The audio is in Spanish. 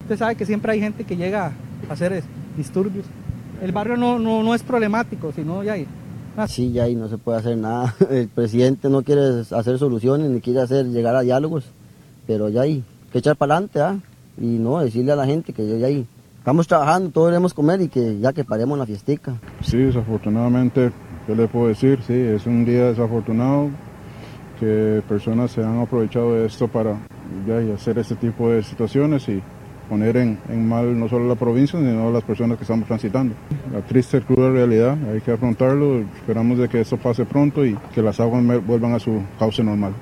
Usted sabe que siempre hay gente que llega a hacer disturbios. El barrio no es problemático, sino ya hay. Sí, ya ahí no se puede hacer nada. El presidente no quiere hacer soluciones ni quiere llegar a diálogos, pero ya hay que echar para adelante, y no decirle a la gente que ya ahí estamos trabajando, todos debemos comer y que ya que paremos la fiestica. Sí, desafortunadamente, ¿qué le puedo decir? Sí, es un día desafortunado que personas se han aprovechado de esto para y hacer este tipo de situaciones y poner en mal no solo la provincia, sino a las personas que estamos transitando. La triste, cruda realidad, hay que afrontarlo, esperamos de que esto pase pronto y que las aguas vuelvan a su cauce normal.